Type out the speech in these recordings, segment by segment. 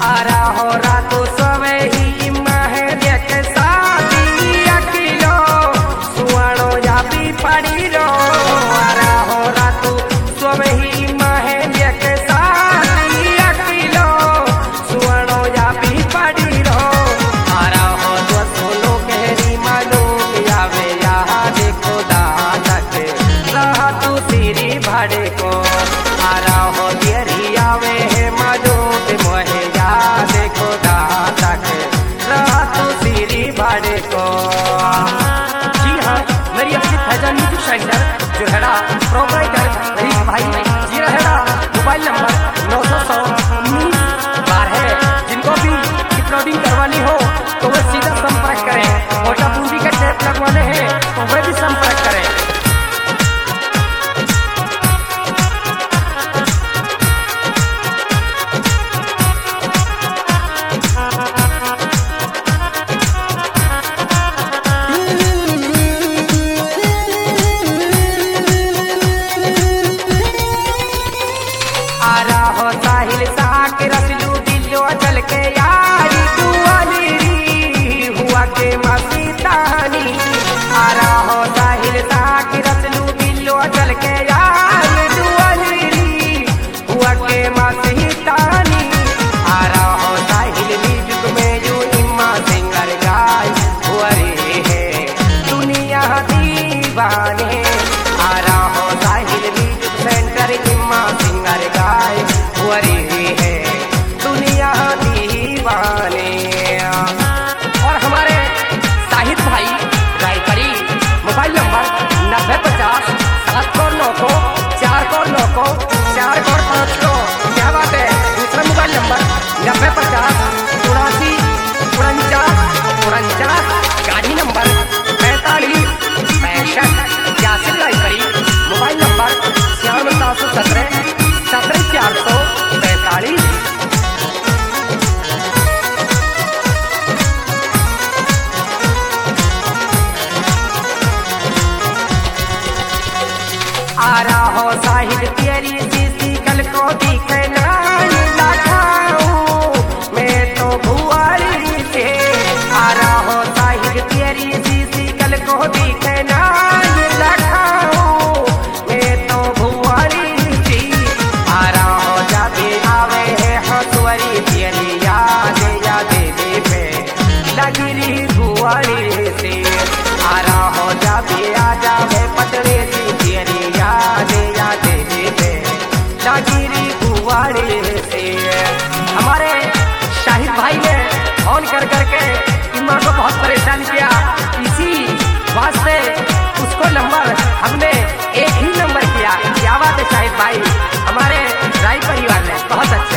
आरा हो रातो सवे ही महे देख सादी अकिलो सुवाणो या भी पड़ी रो आरा हो रातो सवे ही महे देख सादी अकिलो सुवाणो या भी पड़ी रो आरा हो तो सोलो केरी मालो आवे यहाँ देखो दानक रहा तू सीरी भाड़े को आरा हो देरी आवे है मालो मोहे या देखो दानक रहा तू सीरी भाड़े को। जी हाँ, मेरी अपनी फैजन म्यूजिक सेंटर जो है ना प्रोवाइडर रईस भाई जी रहेगा मोबाइल नंबर 900-19 है। जिनको भी अपलोडिंग करवानी हो तो वो सीधा संपर्क करें। मोटा पूंजी के टेप लगवाने हैं तो वे भी संपर्क करें। आरा हो साहिल साक रसलू दिलो चल के यारी दुआली हुआ के मासी तानी आरा हो साहिल साक रसलू दिलो चल के यारी दुआली हुआ के मासी तानी आरा हो साहिल म्यूजिक में यू इम्मा सिंगर गाय हुआ रे है दुनिया दीवाने आरा हो साहिल म्यूजिक सेंटर इम्मा सिंगर गाय हुआ रे है दुनिया दीवाने। और हमारे साहिद भाई गायकरी मोबाइल नंबर 9050-709-4 क्या बात है। दूसरा मोबाइल नंबर 9050-84-49 गाड़ी नंबर 45-65 यासिर गायकरी मोबाइल नंबर 9617-17445। आरा हो साहिल तेरी सीसी कल को दिखे नानी लाखाऊं मैं तो भुआरी से आरा हो साहिल तेरी सीसी कल को दिखे नानी लाखाऊं मैं तो भुआरी से आरा हो जाते आवे है हसुआरी तेरी याद दे लगिरी भुआरी से आरा हो जाते आ जावे पटरे से तेरी याद दे लागिरी कुवाड़े से। हमारे शाहिद भाई ने फोन कर करके इम्मा को बहुत परेशान किया, इसी वास्ते उसको नंबर हमने एक ही नंबर किया। क्या बात है शाहिद भाई, हमारे राय परिवार ने बहुत अच्छे।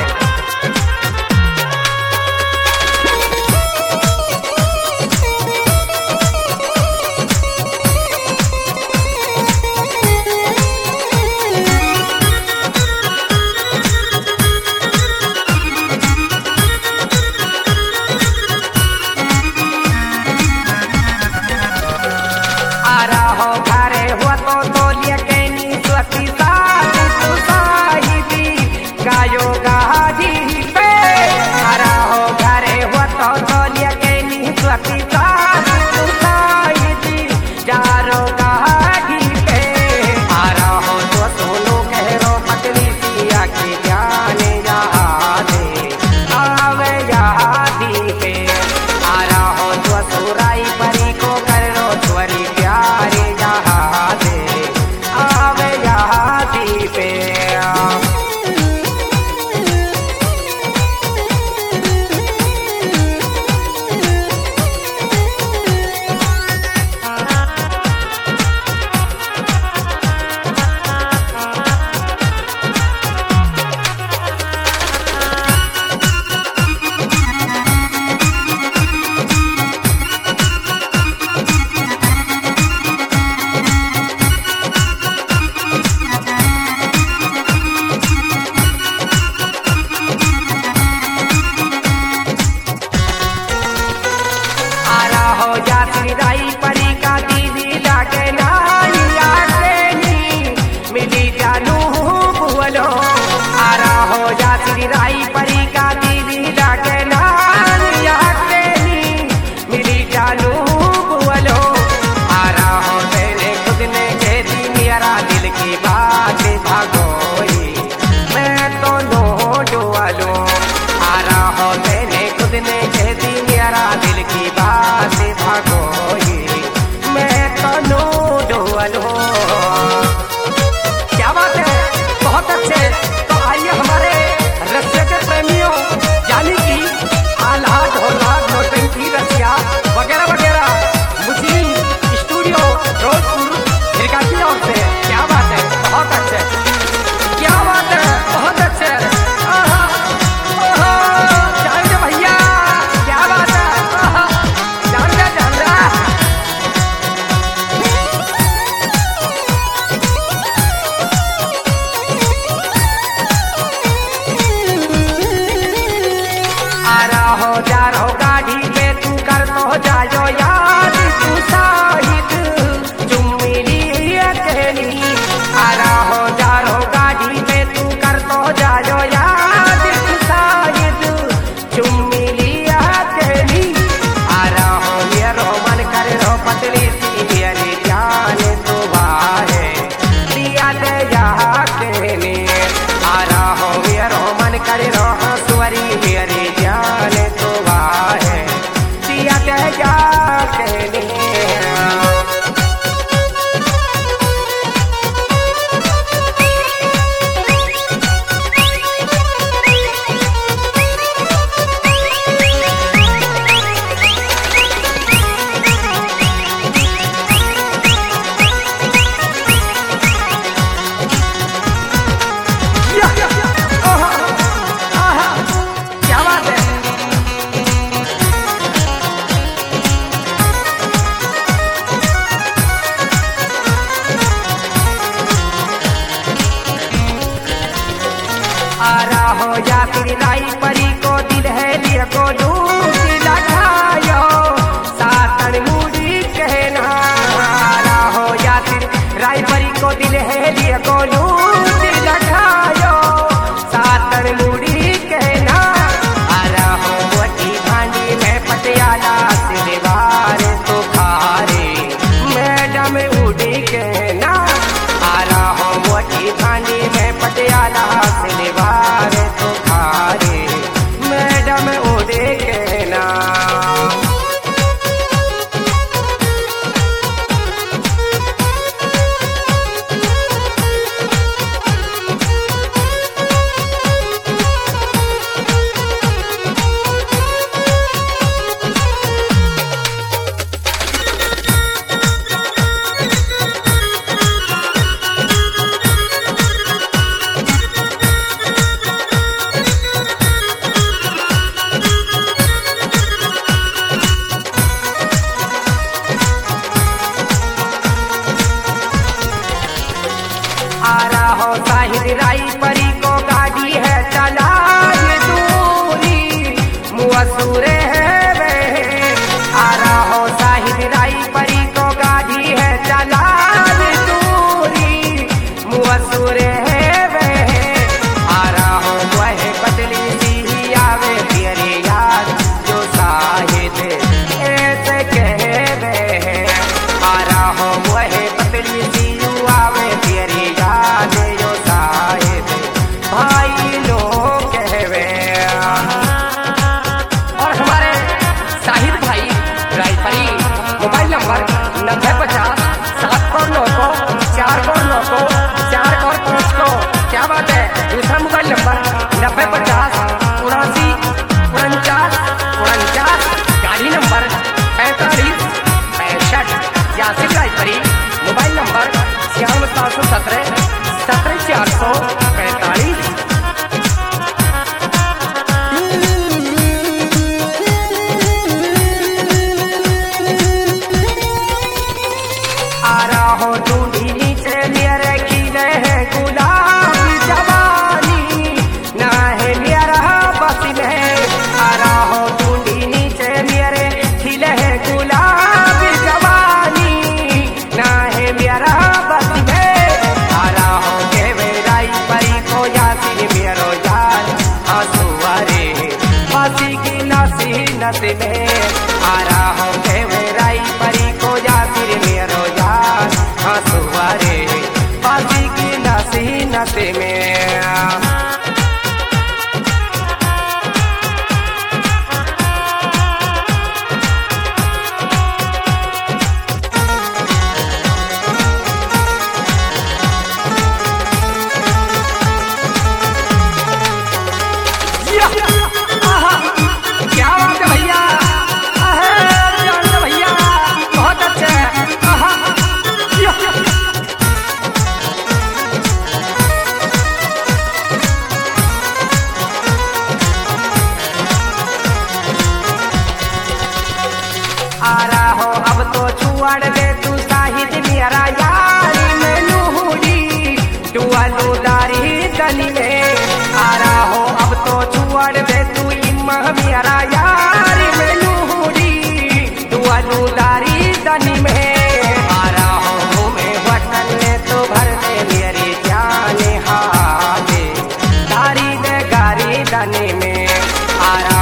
आ रहो जा रहो गाड़ी पे तू कर तो जायो याद तू साहिद चुम्मिली कहनी। आ रहो जा रहो गाड़ी पे तू कर तो जायो याद तू साहिद चुम्मिली कहनी। आ रहो ये रो मन कर रो पतली सी मेरी जान तू बाहे दिया दे जा कहनी। आ रहो ये रो मन कर रो हंसुरी मेरी जान तू बाहे दिया दे जा कहनी। क्या बात है। आ रहो या फिर लाई परी को दिल है लिया को लूट लगायो सातन मुड़ी कहना। आ रहो या फिर राई परी को दिल है लिया को लूट लगायो सातन मुड़ी कहना। आ रहो वटी भांडी में पटियाला सिलवार तो खारे मैडम उड़ी कहना। आ रहो वटी भांडी में पटियाला सिलवार तो खारे मैडम उड़े कहना। आ रहो साहिद राई परी को गाड़ी है चला ये दूरी मुअसुरे है वे। आ रहो साहिद राई परी को गाड़ी है चला ये दूरी मुअसुरे है वे। आ रहो वह बदली सी आवे तेरे याद जो साहिद ऐसे कहे वे। आ रहो वह बदली सी आवे तेरे याद जो साहिद भाई लोग कहवे। और हमारे साहिद भाई रायपरी मोबाइल नंबर 9050-7 को 9 को 4 को 9 को 4 को 5 को। क्या बात है। दूसरा मोबाइल नंबर 9050-89 49 गाड़ी नंबर 45 65 यासिर रायपरी मोबाइल नंबर 96 717 445। आ रहो ढूंढी नीचे मेरे खिले हैं गुलाब जवानी ना है मेरा बस में। आ रहो ढूंढी नीचे मेरे खिले हैं गुलाब जवानी ना है मेरा बस में। आ रहो केवराई परी को यासिर मेरो यार हंसुआरे फांसी की नसी नस में। आ रहो केवराई परी को यासिर मेरो यार हंसुआरे फांसी की नसी नस में। क्या बात है भैया। भैया बहुत अच्छे। सीमा मेरा यार में नूरी दुआनु दारी दनी में आ रहा हूँ मैं वतन में तो भर दे मेरी जान हाथे दारी दे गारी दनी में आ रहा